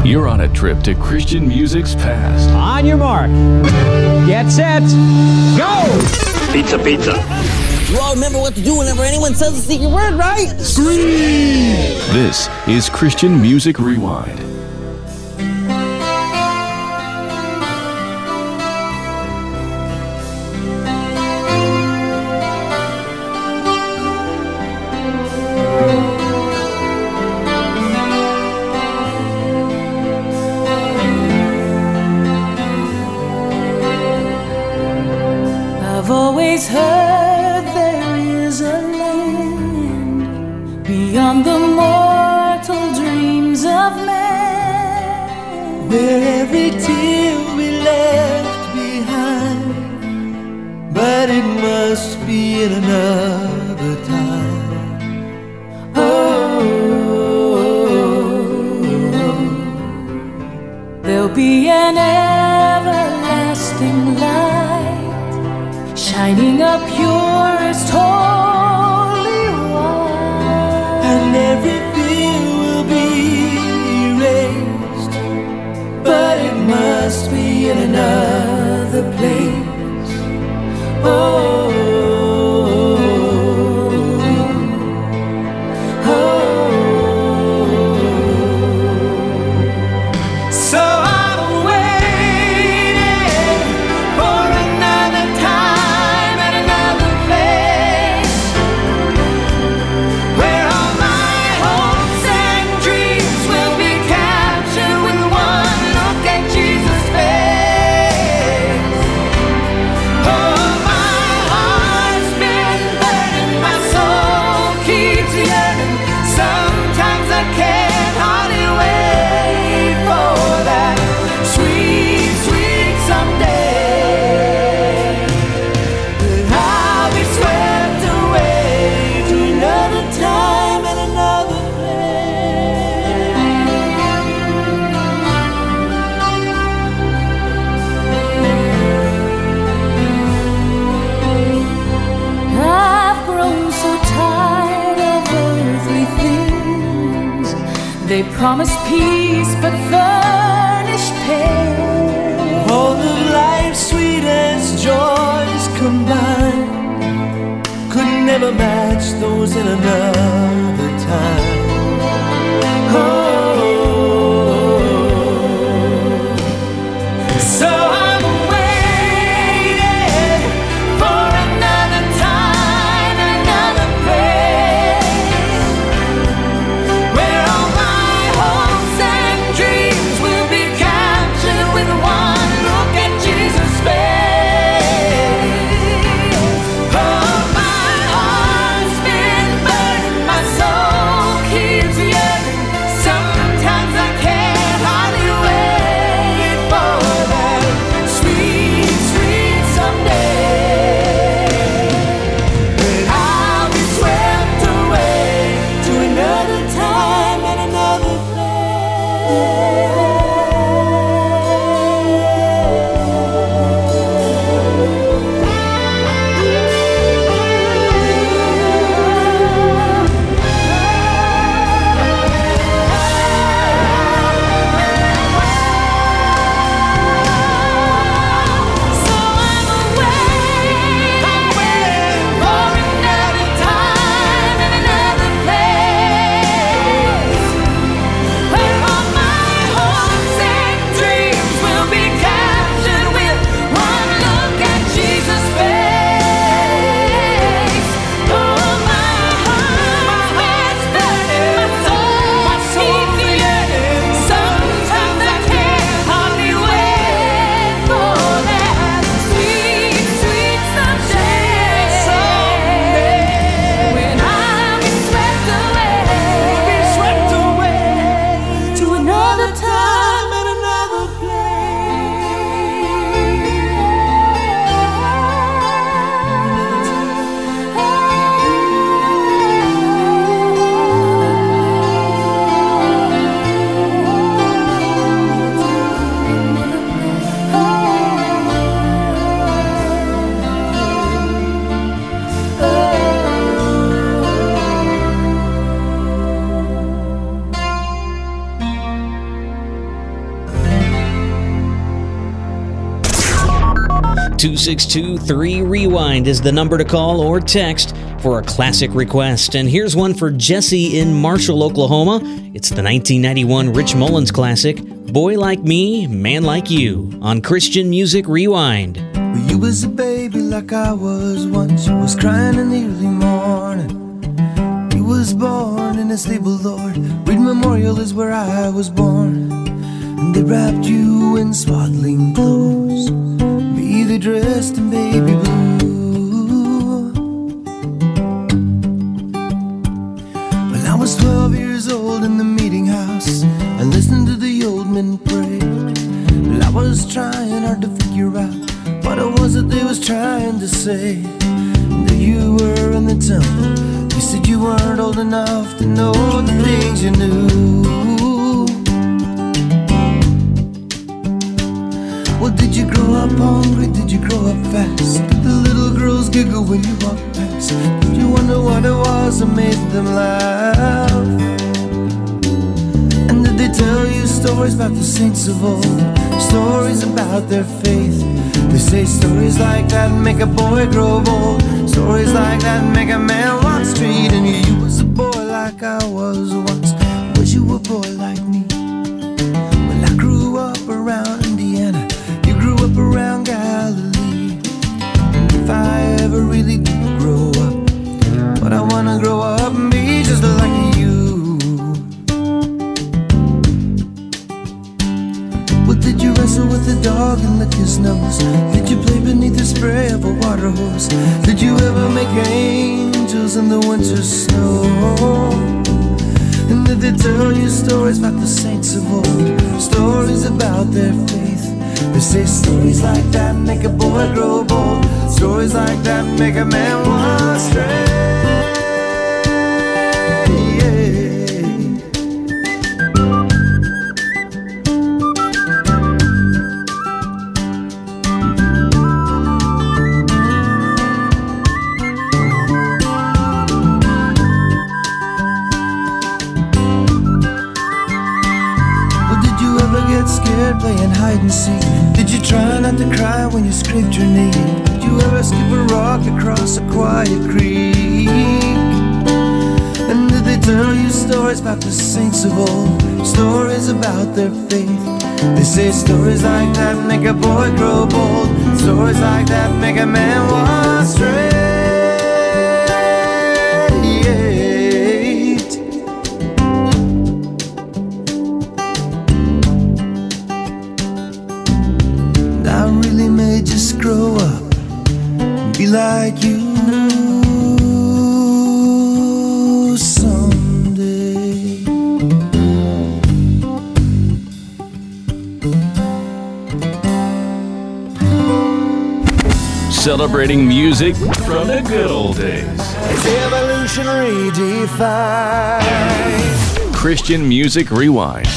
You're on a trip to Christian music's past. On your mark. Get set. Go! Pizza, pizza. You all remember what to do whenever anyone says a secret word, right? Scream! This is Christian Music Rewind. I've always heard there is a land beyond the mortal dreams of man, where every tear will be left behind, but it must be in another time. Oh, there'll be an everlasting light shining up purest holy white, and every fear will be erased, but it must be in another place. Oh, so I'm waiting for another time and another place, where all my hopes and dreams will be captured with one look at Jesus' face. Oh, my heart's been burning, my soul keeps yearning. Sometimes I can't hardly wait for that sweet, sweet someday, when I'll be swept away to another time and another I've grown so tired of earthly things. They promise peace but furnish pain. all of life's sweetest joys combined could never match those in another time. Oh, so I'm waiting for another time and another place, where all my hopes and dreams will be captured with one look at Jesus' face. Oh, my heart's been burning, my soul keeps yearning. 262-3REWIND is the number to call or text for a classic request. And here's one for Jesse in Marshall, Oklahoma. It's the 1991 Rich Mullins classic, Boy Like Me, Man Like You, on Christian Music Rewind. Well, you was a baby like I was once. You was crying in the early morning. You was born in a stable, Lord. Reed Memorial is where I was born. And they wrapped you in swaddling clothes. Me, they dressed in baby blue. When I was 12 years old in the meeting house, I listened to the old men pray. Well, I was trying hard to figure out what it was that they was trying to say. There you were in the temple. You said you weren't old enough to know the things you knew. Well, did you grow up hungry? Did you grow up fast? Did the little girls giggle when you walked past? Did you wonder what it was that made them laugh? And did they tell you stories about the saints of old? Stories about their faith? They say stories like that make a boy grow bold. Stories like that make a man walk straight. And you was a boy like I was once. Was you a boy like me? Well, I grew up around Indiana. You grew up around Galilee. And if I ever really do grow up, but I wanna grow up and be just like you. Well, did you wrestle with a dog and lick his nose? Did you play beneath the spray of a water hose? Did you ever make angels in the winter snow? And did they tell you stories about the saints of old? Stories about their faith? They say stories like that make a boy grow bold. Stories like that make a man walk straight. Playing hide and seek? Did you try not to cry when you scraped your knee? Did you ever skip a rock across a quiet creek? And did they tell you stories about the saints of old? Stories about their faith? They say stories like that make a boy grow bold. Stories like that make a man walk straight. Just grow up and be like you someday. Celebrating music from the good old days. Evolutionary defined. Christian Music Rewind.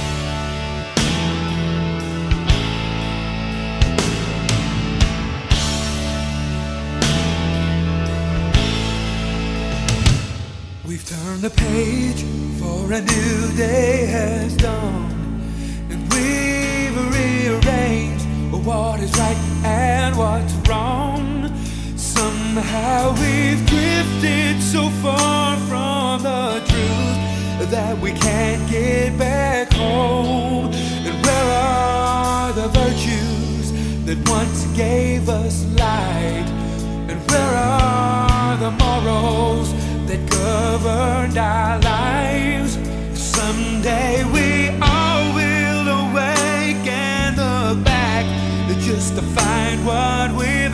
The page for a new day has dawned, and we've rearranged what is right and what's wrong. Somehow we've drifted so far from the truth that we can't get back home. And where are the virtues that once gave us light? And where are the morals that governed our lives? Someday we all will awake and look back just to find what we've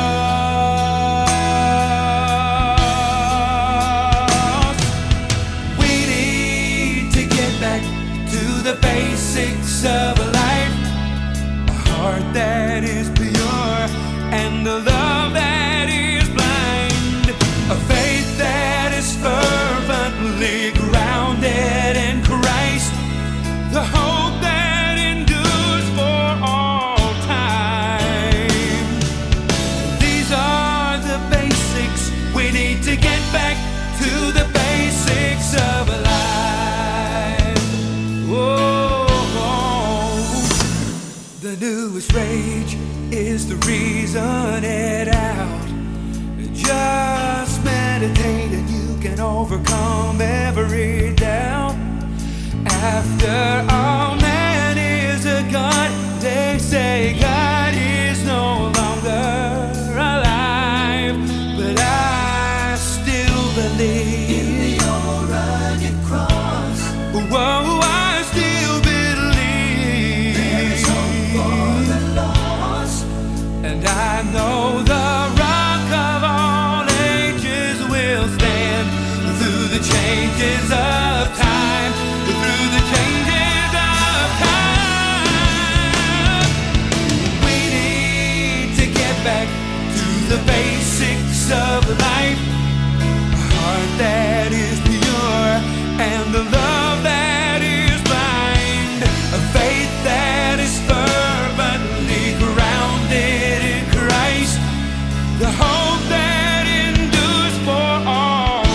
lost. We need to get back to the basics of life, a heart that is pure and a love that is blind, a faith that is fervently grounded in Christ, the hope that endures for all time. These are the basics. We need to get back to the basics of life. Oh, the The newest rage is the reason it out. Just meditate and you can overcome every doubt. After all, man is a God. They say God is no longer alive, but I still believe in the old rugged cross. Whoa, I still believe there is hope for the lost, and I know the Rock of all ages will stand through the changes of time, through the changes of time. We need to get back to the basics of life, a heart that is pure and the love that is blind, a faith that is fervently grounded in Christ, the hope that endures for all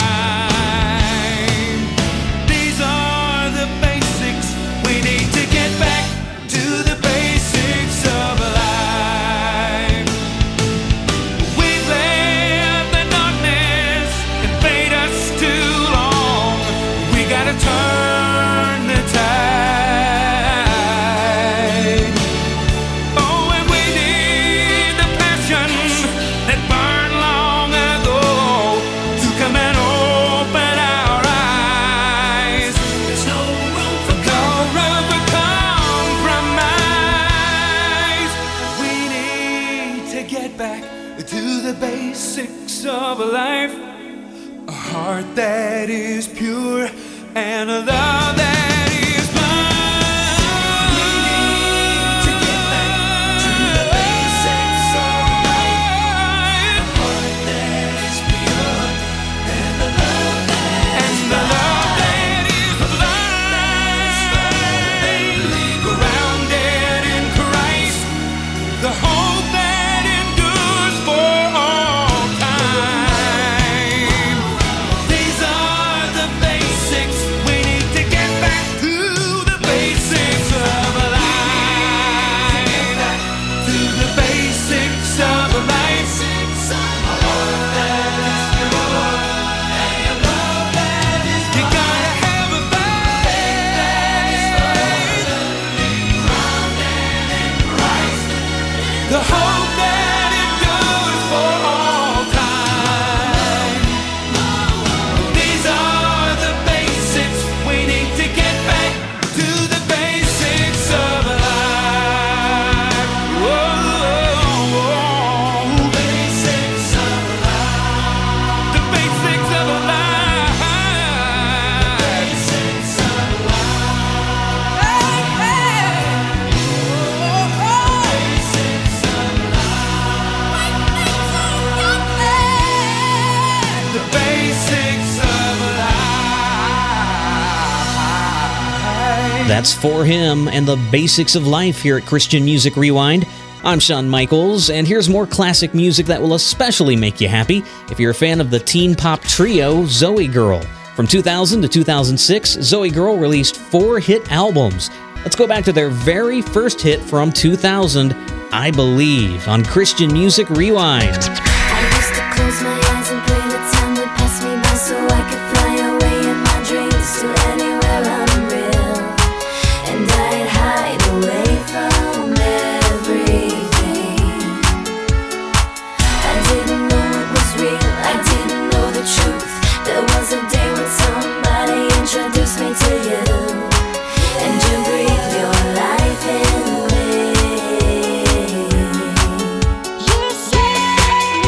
time. These are the basics. We need to get back to the basics of life. We've let the darkness invade us too long. We gotta turn the tide. Oh, and we need the passion that burned long ago to come and open our eyes. There's no room for compromise. We need to get back to the basics of life, a heart that is pure and a love that is blind. We need to get back to the basics of life, a heart that is pure and a love that is blind, grounded in Christ, the hope that endures for all time. These are the basics. We need to get back to the basics of life, to the basics of life. A heart that is pure and a love that is blind. You gotta have a faith, grounded in Christ, the hope that endures for all time. These are the basics. We need to get back to the basics of life. Whoa, basics of life. The basics of life. Basics of life. Basics of life. The basics of life. That's For Him and the Basics of Life here at Christian Music Rewind. I'm Shawn Michaels, and here's more classic music that will especially make you happy if you're a fan of the teen pop trio Zoe Girl. From 2000 to 2006, Zoe Girl released 4 hit albums. Let's go back to their very first hit from 2000, I Believe, on Christian Music Rewind. I used to close my eyes and pray that time would pass me by so I could fly away in my dreams to anywhere unreal. And I'd hide away from everything. I didn't know it was real, I didn't know the truth. There was a day when somebody introduced me to you, and you breathed your life in me. You set me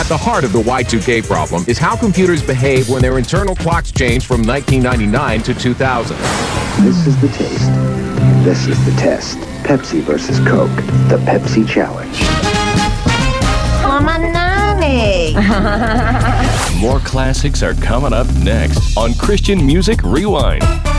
At the heart of the Y2K problem is how computers behave when their internal clocks change from 1999 to 2000. This is the taste. This is the test. Pepsi versus Coke. The Pepsi Challenge. More classics are coming up next on Christian Music Rewind.